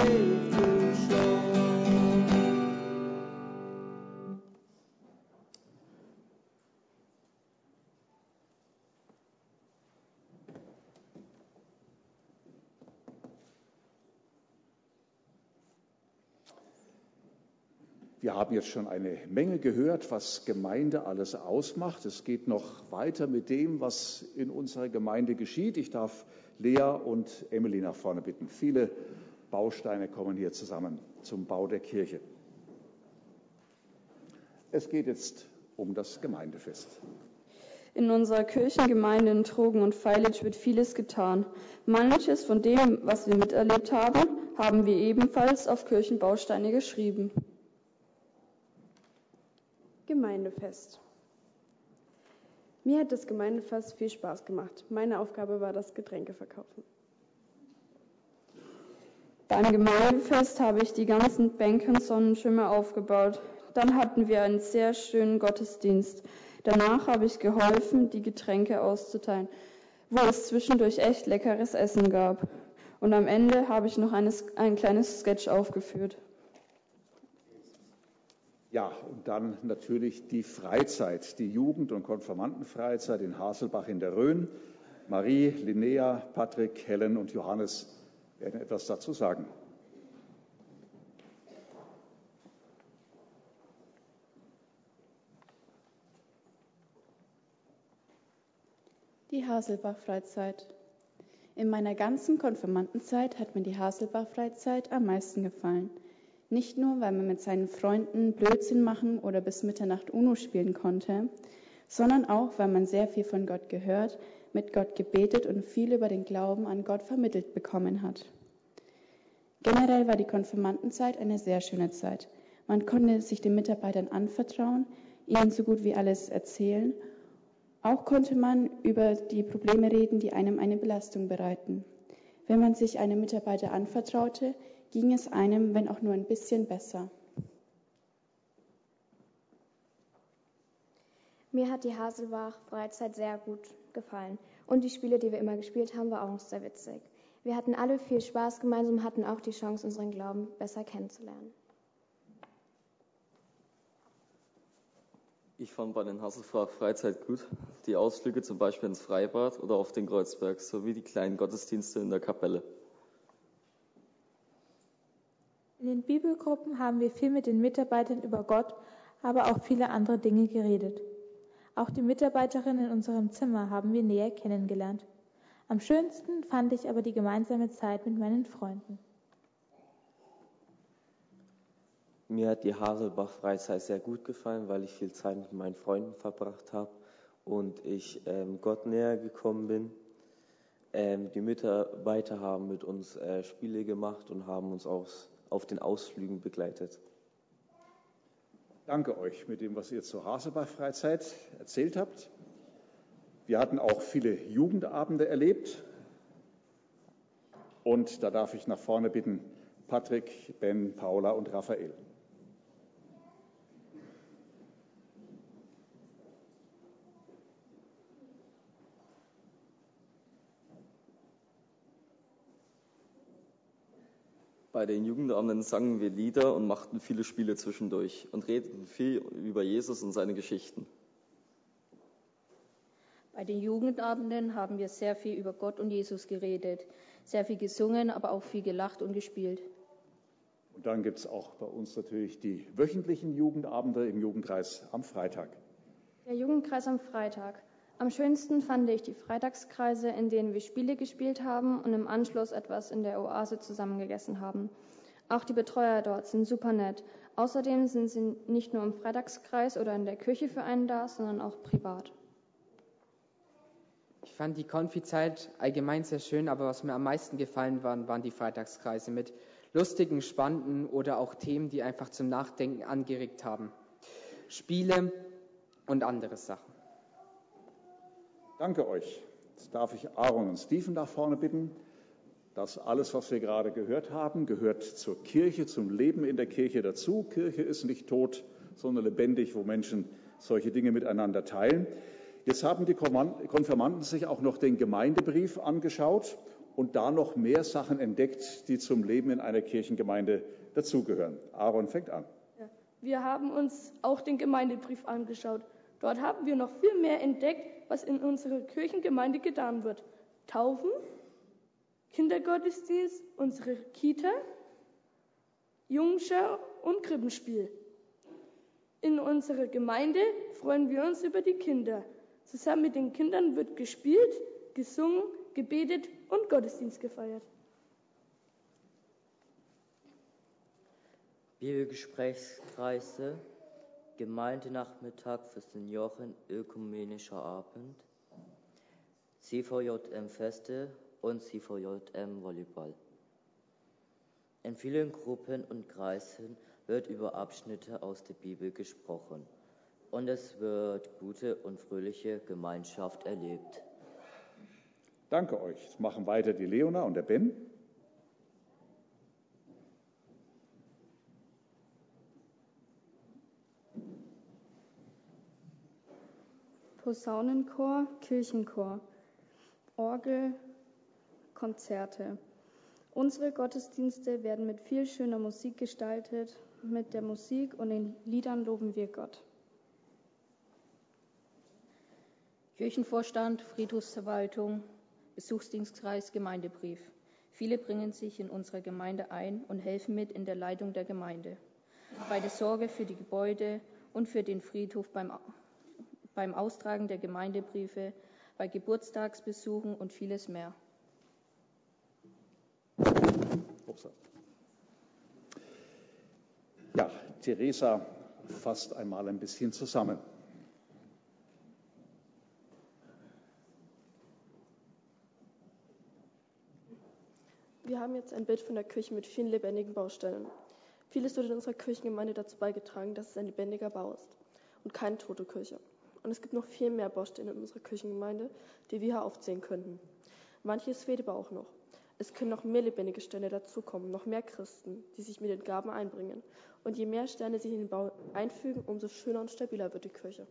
saved to show. Wir haben jetzt schon eine Menge gehört, was Gemeinde alles ausmacht. Es geht noch weiter mit dem, was in unserer Gemeinde geschieht. Ich darf Lea und Emily nach vorne bitten. Viele Bausteine kommen hier zusammen zum Bau der Kirche. Es geht jetzt um das Gemeindefest. In unserer Kirchengemeinde in Trogen und Feilitsch wird vieles getan. Manches von dem, was wir miterlebt haben, haben wir ebenfalls auf Kirchenbausteine geschrieben. Gemeindefest. Mir hat das Gemeindefest viel Spaß gemacht. Meine Aufgabe war das Getränkeverkaufen. Beim Gemeindefest habe ich die ganzen Bänke und Sonnenschirme aufgebaut. Dann hatten wir einen sehr schönen Gottesdienst. Danach habe ich geholfen, die Getränke auszuteilen, wo es zwischendurch echt leckeres Essen gab. Und am Ende habe ich noch ein kleines Sketch aufgeführt. Ja, und dann natürlich die Freizeit, die Jugend- und Konfirmandenfreizeit in Haselbach in der Rhön. Marie, Linnea, Patrick, Helen und Johannes werden etwas dazu sagen. Die Haselbach-Freizeit. In meiner ganzen Konfirmandenzeit hat mir die Haselbach-Freizeit am meisten gefallen. Nicht nur, weil man mit seinen Freunden Blödsinn machen oder bis Mitternacht Uno spielen konnte, sondern auch, weil man sehr viel von Gott gehört, mit Gott gebetet und viel über den Glauben an Gott vermittelt bekommen hat. Generell war die Konfirmandenzeit eine sehr schöne Zeit. Man konnte sich den Mitarbeitern anvertrauen, ihnen so gut wie alles erzählen. Auch konnte man über die Probleme reden, die einem eine Belastung bereiten. Wenn man sich einem Mitarbeiter anvertraute, ging es einem, wenn auch nur ein bisschen besser. Mir hat die Haselbach-Freizeit sehr gut gefallen. Und die Spiele, die wir immer gespielt haben, waren auch sehr witzig. Wir hatten alle viel Spaß gemeinsam, hatten auch die Chance, unseren Glauben besser kennenzulernen. Ich fand bei den Haselbach-Freizeit gut die Ausflüge zum Beispiel ins Freibad oder auf den Kreuzberg, sowie die kleinen Gottesdienste in der Kapelle. In den Bibelgruppen haben wir viel mit den Mitarbeitern über Gott, aber auch viele andere Dinge geredet. Auch die Mitarbeiterinnen in unserem Zimmer haben wir näher kennengelernt. Am schönsten fand ich aber die gemeinsame Zeit mit meinen Freunden. Mir hat die Haselbach-Freizeit sehr gut gefallen, weil ich viel Zeit mit meinen Freunden verbracht habe und ich Gott näher gekommen bin. Die Mitarbeiter haben mit uns Spiele gemacht und haben uns auf den Ausflügen begleitet. Danke euch mit dem, was ihr zur Haselbach-Freizeit erzählt habt. Wir hatten auch viele Jugendabende erlebt. Und da darf ich nach vorne bitten, Patrick, Ben, Paula und Raphael. Bei den Jugendabenden sangen wir Lieder und machten viele Spiele zwischendurch und redeten viel über Jesus und seine Geschichten. Bei den Jugendabenden haben wir sehr viel über Gott und Jesus geredet, sehr viel gesungen, aber auch viel gelacht und gespielt. Und dann gibt es auch bei uns natürlich die wöchentlichen Jugendabende im Jugendkreis am Freitag. Der Jugendkreis am Freitag. Am schönsten fand ich die Freitagskreise, in denen wir Spiele gespielt haben und im Anschluss etwas in der Oase zusammen gegessen haben. Auch die Betreuer dort sind super nett. Außerdem sind sie nicht nur im Freitagskreis oder in der Kirche für einen da, sondern auch privat. Ich fand die Konfizeit allgemein sehr schön, aber was mir am meisten gefallen waren die Freitagskreise mit lustigen, spannenden oder auch Themen, die einfach zum Nachdenken angeregt haben. Spiele und andere Sachen. Danke euch. Jetzt darf ich Aaron und Stephen nach vorne bitten. Das alles, was wir gerade gehört haben, gehört zur Kirche, zum Leben in der Kirche dazu. Kirche ist nicht tot, sondern lebendig, wo Menschen solche Dinge miteinander teilen. Jetzt haben die Konfirmanden sich auch noch den Gemeindebrief angeschaut und da noch mehr Sachen entdeckt, die zum Leben in einer Kirchengemeinde dazugehören. Aaron fängt an. Ja, wir haben uns auch den Gemeindebrief angeschaut. Dort haben wir noch viel mehr entdeckt, was in unserer Kirchengemeinde getan wird. Taufen, Kindergottesdienst, unsere Kita, Jungschau und Krippenspiel. In unserer Gemeinde freuen wir uns über die Kinder. Zusammen mit den Kindern wird gespielt, gesungen, gebetet und Gottesdienst gefeiert. Bibelgesprächskreise, Gemeindenachmittag für Senioren, ökumenischer Abend, CVJM-Feste und CVJM-Volleyball. In vielen Gruppen und Kreisen wird über Abschnitte aus der Bibel gesprochen und es wird gute und fröhliche Gemeinschaft erlebt. Danke euch. Jetzt machen weiter die Leona und der Ben. Posaunenchor, Kirchenchor, Orgel, Konzerte. Unsere Gottesdienste werden mit viel schöner Musik gestaltet. Mit der Musik und den Liedern loben wir Gott. Kirchenvorstand, Friedhofsverwaltung, Besuchsdienstkreis, Gemeindebrief. Viele bringen sich in unserer Gemeinde ein und helfen mit in der Leitung der Gemeinde. Bei der Sorge für die Gebäude und für den Friedhof beim Austragen der Gemeindebriefe, bei Geburtstagsbesuchen und vieles mehr. Ja, Theresa fasst einmal ein bisschen zusammen. Wir haben jetzt ein Bild von der Kirche mit vielen lebendigen Baustellen. Vieles wird in unserer Kirchengemeinde dazu beigetragen, dass es ein lebendiger Bau ist und keine tote Kirche. Und es gibt noch viel mehr Baustellen in unserer Kirchengemeinde, die wir hier aufzählen könnten. Manches fehlt aber auch noch. Es können noch mehr lebendige Sterne dazukommen, noch mehr Christen, die sich mit den Gaben einbringen. Und je mehr Sterne sich in den Bau einfügen, umso schöner und stabiler wird die Kirche.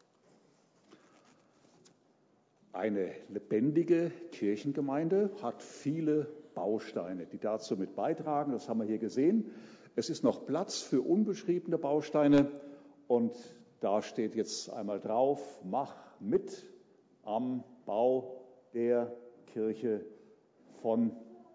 Eine lebendige Kirchengemeinde hat viele Bausteine, die dazu mit beitragen. Das haben wir hier gesehen. Es ist noch Platz für unbeschriebene Bausteine und da steht jetzt einmal drauf, mach mit am Bau der Kirche von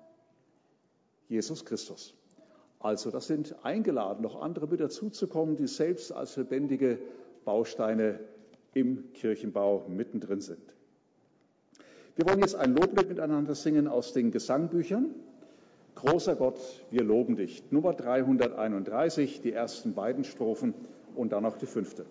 Jesus Christus. Also das sind eingeladen, noch andere mit dazuzukommen, die selbst als lebendige Bausteine im Kirchenbau mittendrin sind. Wir wollen jetzt ein Loblied miteinander singen aus den Gesangbüchern. Großer Gott, wir loben dich. Nummer 331, die ersten beiden Strophen und dann noch die 5.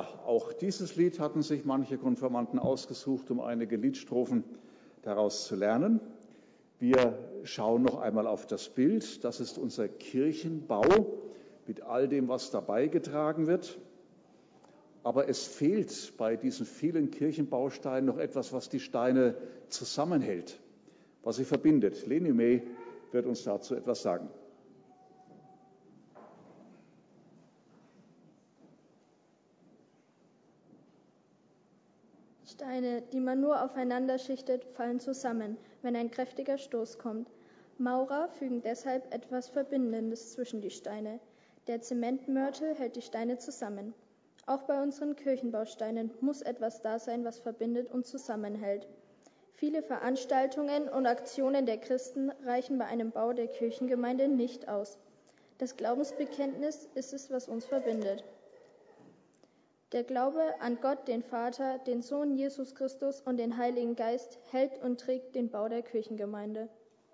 Ja, auch dieses Lied hatten sich manche Konfirmanden ausgesucht, um einige Liedstrophen daraus zu lernen. Wir schauen noch einmal auf das Bild. Das ist unser Kirchenbau mit all dem, was dabei getragen wird. Aber es fehlt bei diesen vielen Kirchenbausteinen noch etwas, was die Steine zusammenhält, was sie verbindet. Leni May wird uns dazu etwas sagen. Steine, die man nur aufeinander schichtet, fallen zusammen, wenn ein kräftiger Stoß kommt. Maurer fügen deshalb etwas Verbindendes zwischen die Steine. Der Zementmörtel hält die Steine zusammen. Auch bei unseren Kirchenbausteinen muss etwas da sein, was verbindet und zusammenhält. Viele Veranstaltungen und Aktionen der Christen reichen bei einem Bau der Kirchengemeinde nicht aus. Das Glaubensbekenntnis ist es, was uns verbindet. Der Glaube an Gott, den Vater, den Sohn Jesus Christus und den Heiligen Geist hält und trägt den Bau der Kirchengemeinde.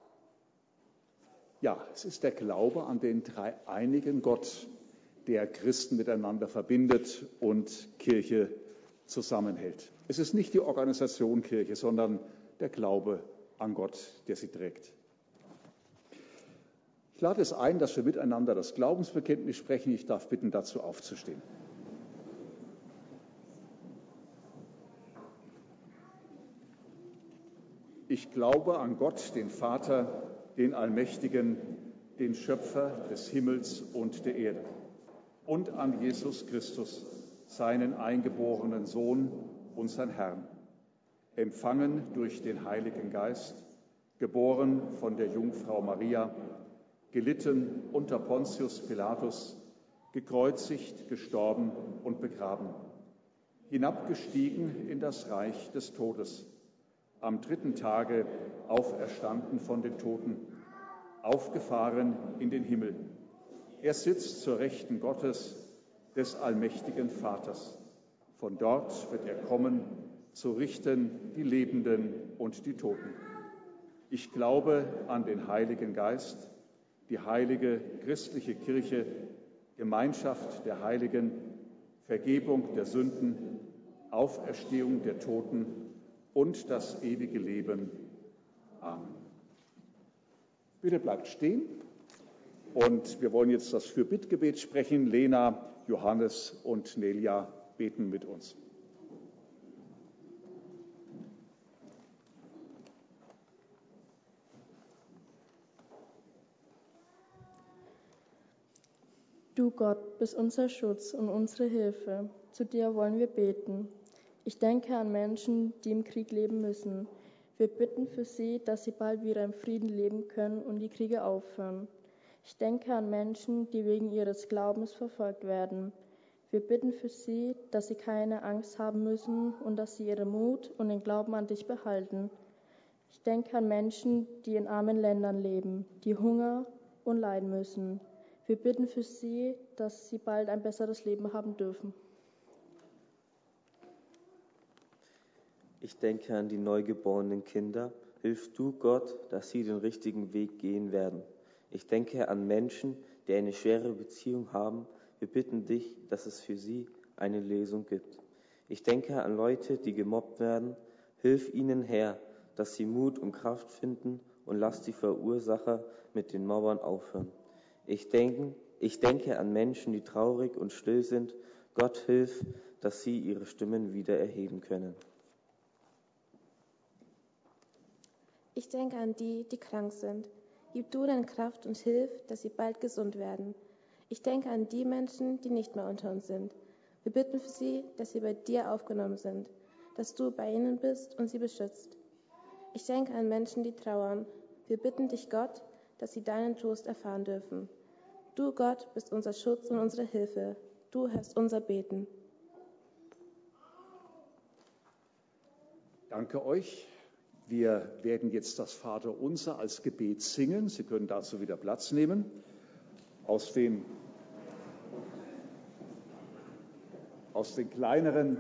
Ja, es ist der Glaube an den dreieinigen Gott, der Christen miteinander verbindet und Kirche zusammenhält. Es ist nicht die Organisation Kirche, sondern der Glaube an Gott, der sie trägt. Ich lade es ein, dass wir miteinander das Glaubensbekenntnis sprechen. Ich darf bitten, dazu aufzustehen. Ich glaube an Gott, den Vater, den Allmächtigen, den Schöpfer des Himmels und der Erde, und an Jesus Christus, seinen eingeborenen Sohn, unseren Herrn, empfangen durch den Heiligen Geist, geboren von der Jungfrau Maria, gelitten unter Pontius Pilatus, gekreuzigt, gestorben und begraben, hinabgestiegen in das Reich des Todes, am dritten Tage auferstanden von den Toten, aufgefahren in den Himmel. Er sitzt zur Rechten Gottes, des allmächtigen Vaters. Von dort wird er kommen, zu richten die Lebenden und die Toten. Ich glaube an den Heiligen Geist, die heilige christliche Kirche, Gemeinschaft der Heiligen, Vergebung der Sünden, Auferstehung der Toten und das ewige Leben. Amen. Bitte bleibt stehen. Und wir wollen jetzt das Fürbittgebet sprechen. Lena, Johannes und Nelia beten mit uns. Du Gott bist unser Schutz und unsere Hilfe. Zu dir wollen wir beten. Ich denke an Menschen, die im Krieg leben müssen. Wir bitten für sie, dass sie bald wieder im Frieden leben können und die Kriege aufhören. Ich denke an Menschen, die wegen ihres Glaubens verfolgt werden. Wir bitten für sie, dass sie keine Angst haben müssen und dass sie ihren Mut und den Glauben an dich behalten. Ich denke an Menschen, die in armen Ländern leben, die Hunger und leiden müssen. Wir bitten für sie, dass sie bald ein besseres Leben haben dürfen. Ich denke an die neugeborenen Kinder. Hilf du, Gott, dass sie den richtigen Weg gehen werden. Ich denke an Menschen, die eine schwere Beziehung haben. Wir bitten dich, dass es für sie eine Lösung gibt. Ich denke an Leute, die gemobbt werden. Hilf ihnen, Herr, dass sie Mut und Kraft finden und lass die Verursacher mit den Mobbern aufhören. Ich denke an Menschen, die traurig und still sind. Gott hilf, dass sie ihre Stimmen wieder erheben können. Ich denke an die, die krank sind. Gib du ihnen Kraft und hilf, dass sie bald gesund werden. Ich denke an die Menschen, die nicht mehr unter uns sind. Wir bitten für sie, dass sie bei dir aufgenommen sind, dass du bei ihnen bist und sie beschützt. Ich denke an Menschen, die trauern. Wir bitten dich, Gott, dass sie deinen Trost erfahren dürfen. Du, Gott, bist unser Schutz und unsere Hilfe. Du hörst unser Beten. Danke euch. Wir werden jetzt das Vaterunser als Gebet singen. Sie können dazu wieder Platz nehmen. Aus den kleineren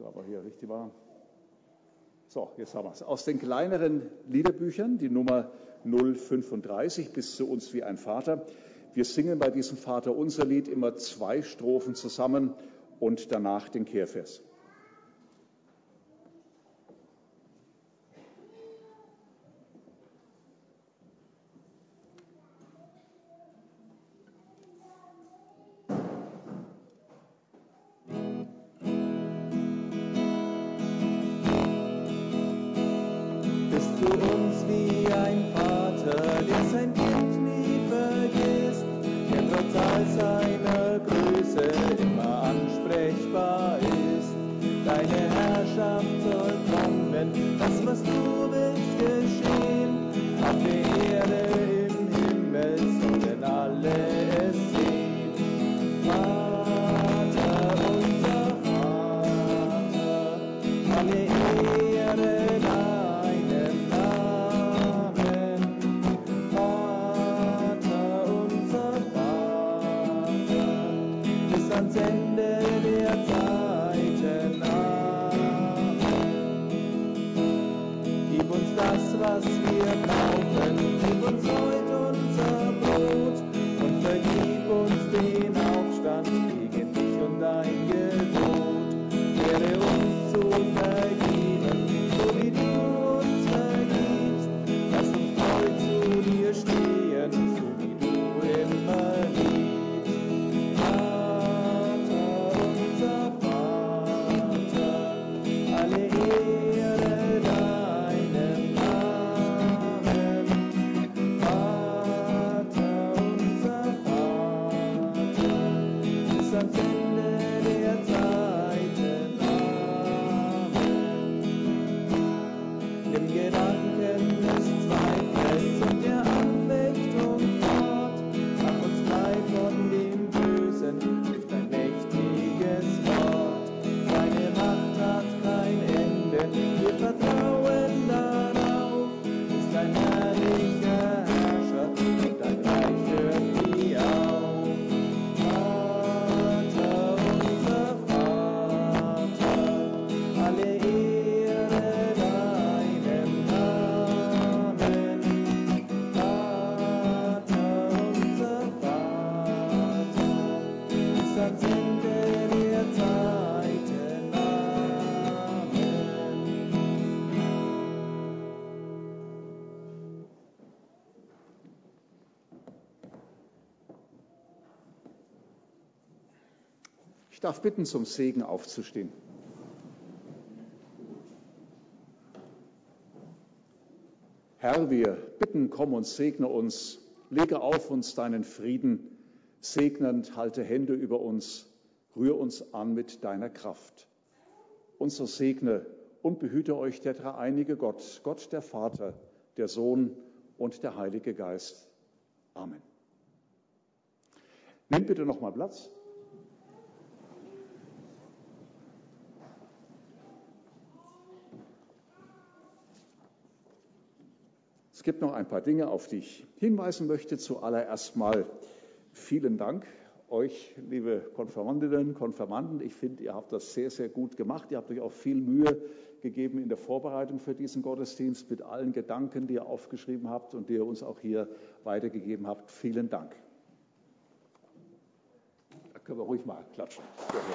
aber hier richtig war. So, jetzt haben wir es. Aus den kleineren Liederbüchern, die Nummer 035 bis zu uns wie ein Vater. Wir singen bei diesem Vaterunser-Lied immer 2 Strophen zusammen und danach den Kehrvers. Ich darf bitten, zum Segen aufzustehen. Herr, wir bitten, komm und segne uns, lege auf uns deinen Frieden, segnend halte Hände über uns, rühr uns an mit deiner Kraft. Und so segne und behüte euch der dreieinige Gott, Gott der Vater, der Sohn und der Heilige Geist. Amen. Nehmt bitte noch mal Platz. Es gibt noch ein paar Dinge, auf die ich hinweisen möchte. Zuallererst mal vielen Dank euch, liebe Konfirmandinnen, Konfirmanden. Ich finde, ihr habt das sehr, sehr gut gemacht. Ihr habt euch auch viel Mühe gegeben in der Vorbereitung für diesen Gottesdienst mit allen Gedanken, die ihr aufgeschrieben habt und die ihr uns auch hier weitergegeben habt. Vielen Dank. Da können wir ruhig mal klatschen.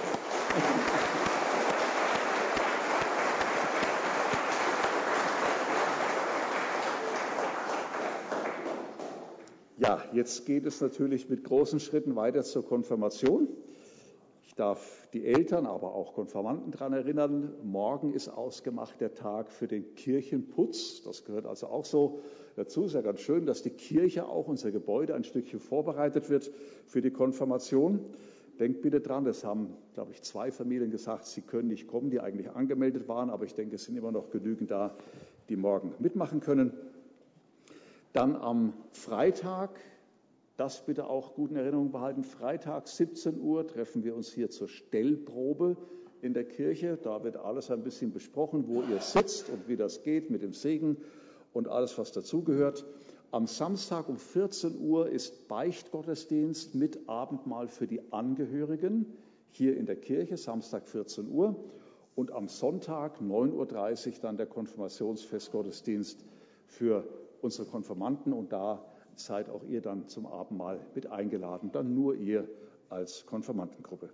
Ja, jetzt geht es natürlich mit großen Schritten weiter zur Konfirmation. Ich darf die Eltern, aber auch Konfirmanden daran erinnern, morgen ist ausgemacht der Tag für den Kirchenputz. Das gehört also auch so dazu. Es ist ja ganz schön, dass die Kirche, auch unser Gebäude, ein Stückchen vorbereitet wird für die Konfirmation. Denkt bitte dran, das haben, glaube ich, 2 Familien gesagt, sie können nicht kommen, die eigentlich angemeldet waren, aber ich denke, es sind immer noch genügend da, die morgen mitmachen können. Dann am Freitag, das bitte auch gut in Erinnerung behalten, Freitag 17 Uhr treffen wir uns hier zur Stellprobe in der Kirche. Da wird alles ein bisschen besprochen, wo ihr sitzt und wie das geht mit dem Segen und alles, was dazugehört. Am Samstag um 14 Uhr ist Beichtgottesdienst mit Abendmahl für die Angehörigen hier in der Kirche, Samstag 14 Uhr. und am Sonntag 9:30 Uhr dann der Konfirmationsfestgottesdienst für unsere Konfirmanden. Und da seid auch ihr dann zum Abendmahl mit eingeladen, dann nur ihr als Konfirmandengruppe.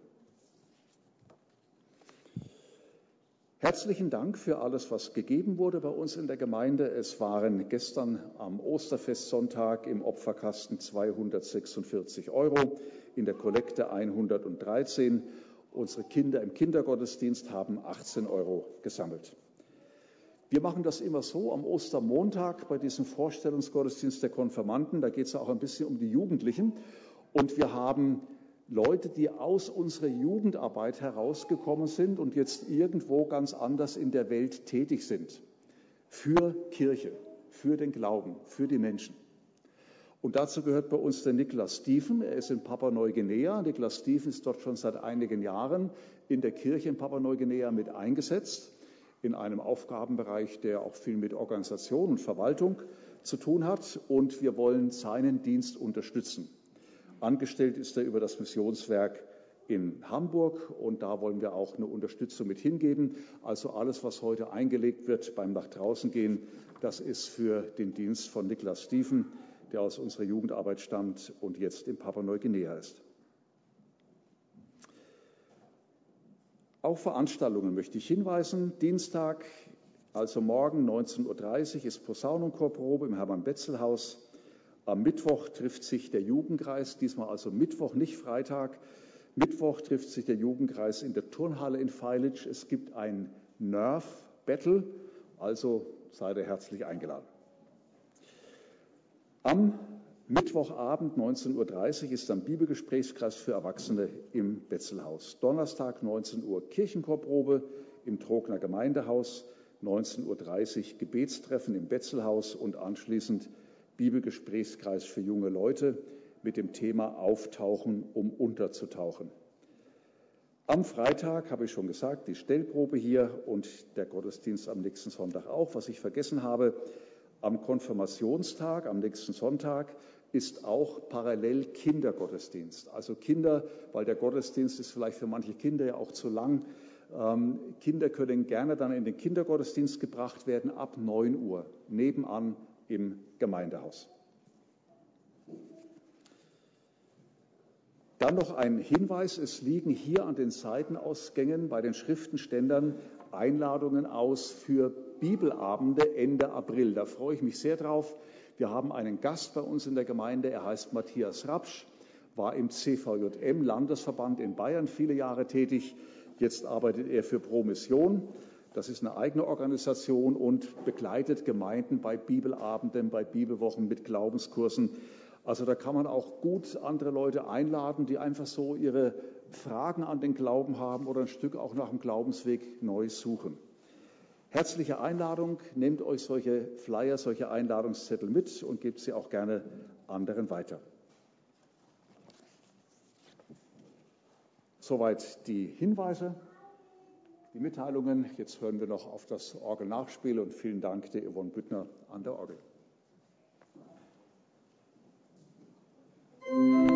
Herzlichen Dank für alles, was gegeben wurde bei uns in der Gemeinde. Es waren gestern am Osterfestsonntag im Opferkasten 246 €, in der Kollekte 113. Unsere Kinder im Kindergottesdienst haben 18 € gesammelt. Wir machen das immer so am Ostermontag bei diesem Vorstellungsgottesdienst der Konfirmanden. Da geht es auch ein bisschen um die Jugendlichen. Und wir haben Leute, die aus unserer Jugendarbeit herausgekommen sind und jetzt irgendwo ganz anders in der Welt tätig sind. Für Kirche, für den Glauben, für die Menschen. Und dazu gehört bei uns der Niklas Stephen. Er ist in Papua-Neuguinea. Niklas Stephen ist dort schon seit einigen Jahren in der Kirche in Papua-Neuguinea mit eingesetzt, in einem Aufgabenbereich, der auch viel mit Organisation und Verwaltung zu tun hat. Und wir wollen seinen Dienst unterstützen. Angestellt ist er über das Missionswerk in Hamburg und da wollen wir auch eine Unterstützung mit hingeben. Also alles, was heute eingelegt wird beim nach draußen gehen, das ist für den Dienst von Niklas Stephen, der aus unserer Jugendarbeit stammt und jetzt in Papua-Neuguinea ist. Auf Veranstaltungen möchte ich hinweisen. Dienstag, also morgen 19:30 Uhr, ist Posaunenchorprobe im Hermann-Betzel-Haus. Am Mittwoch trifft sich der Jugendkreis, diesmal also Mittwoch, nicht Freitag. Mittwoch trifft sich der Jugendkreis in der Turnhalle in Feilitzsch. Es gibt ein Nerf-Battle, also seid ihr herzlich eingeladen. Am Mittwochabend 19:30 Uhr ist dann Bibelgesprächskreis für Erwachsene im Betzelhaus. Donnerstag 19 Uhr Kirchenchorprobe im Trogner Gemeindehaus, 19:30 Uhr Gebetstreffen im Betzelhaus und anschließend Bibelgesprächskreis für junge Leute mit dem Thema Auftauchen, um unterzutauchen. Am Freitag, habe ich schon gesagt, die Stellprobe hier und der Gottesdienst am nächsten Sonntag auch. Was ich vergessen habe, am Konfirmationstag, am nächsten Sonntag, ist auch parallel Kindergottesdienst. Also Kinder, weil der Gottesdienst ist vielleicht für manche Kinder ja auch zu lang. Kinder können gerne dann in den Kindergottesdienst gebracht werden ab 9 Uhr, nebenan im Gemeindehaus. Dann noch ein Hinweis, es liegen hier an den Seitenausgängen bei den Schriftenständern Einladungen aus für Bibelabende Ende April. Da freue ich mich sehr drauf. Wir haben einen Gast bei uns in der Gemeinde, er heißt Matthias Rapsch, war im CVJM, Landesverband in Bayern, viele Jahre tätig. Jetzt arbeitet er für Pro Mission. Das ist eine eigene Organisation und begleitet Gemeinden bei Bibelabenden, bei Bibelwochen mit Glaubenskursen. Also da kann man auch gut andere Leute einladen, die einfach so ihre Fragen an den Glauben haben oder ein Stück auch nach dem Glaubensweg neu suchen. Herzliche Einladung, nehmt euch solche Flyer, solche Einladungszettel mit und gebt sie auch gerne anderen weiter. Soweit die Hinweise, die Mitteilungen. Jetzt hören wir noch auf das Orgelnachspiel und vielen Dank der Yvonne Büttner an der Orgel.